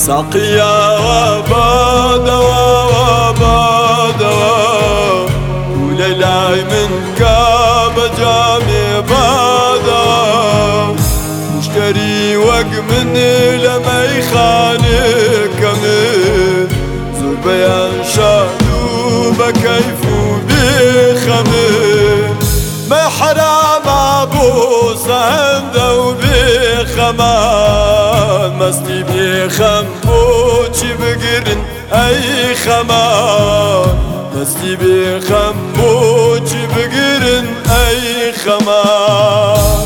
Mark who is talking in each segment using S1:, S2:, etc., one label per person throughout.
S1: ساقيا وبادوا وليلاي من كاب جامي بادا مشتري وق من لما يخانق من زور بيان شادو بكيف بخمن ما حرام ابو صهنده وبخمان مستي بخم بوشي بقرن اي خمان مستي بخم بوشي بقرن اي خمان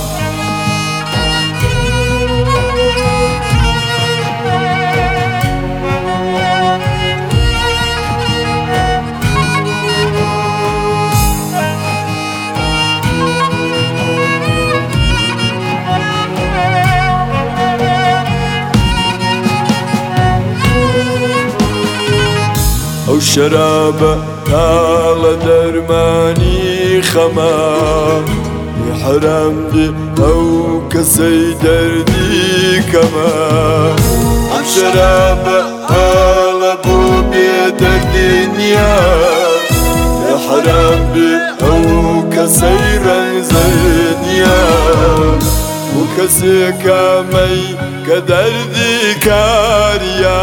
S1: او شراب طال درماني خما يحرم بي او كسي دردي كما او شراب طال بو بيد الدنيا يحرم بي او كسي رنزنيا وكسي كامي كدردي كاريا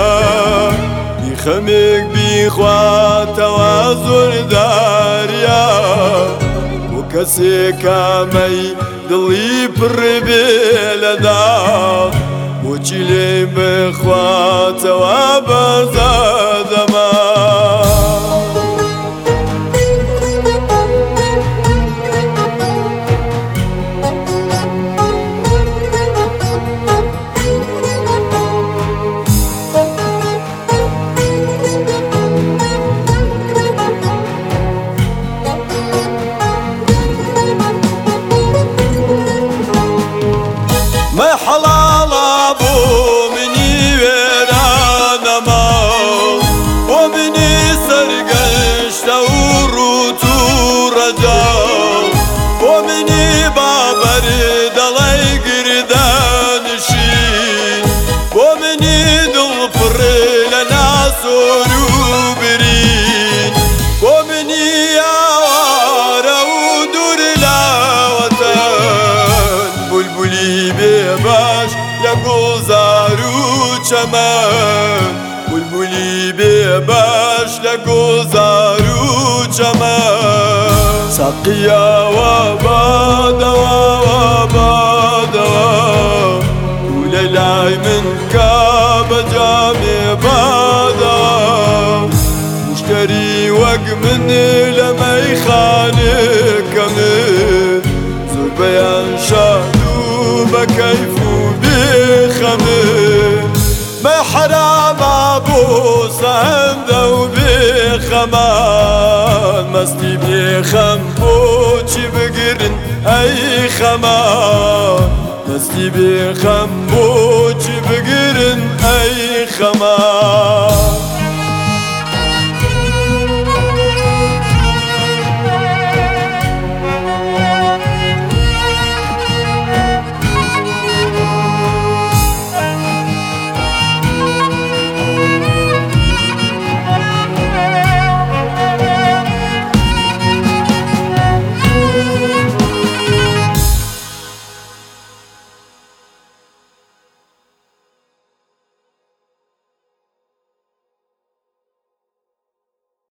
S1: خمك بيخوات وازور داريا وكسي كامي دلي بربيلدا وچلي بخوات وابزادما ما حلال ابو مني ويرانما ومني سرقش توروت ورجا ومني بابر دلي قردانشي ومني دلفر لنا سروبرين ومني يا ودور لا وطن بلبلي باش لگوزارو چمن بلبلی باش لگوزارو چمن ساقیا وبادوا وليلاي من كاب جامي بادا مشتري وق من لما يخانق من زور بيان شادو بكيف بخمن ما حرام ابو صهنده وبخمان مستي بخم بوشي بقرن اي خمان مستي بخم بوشي بقرن اي خمان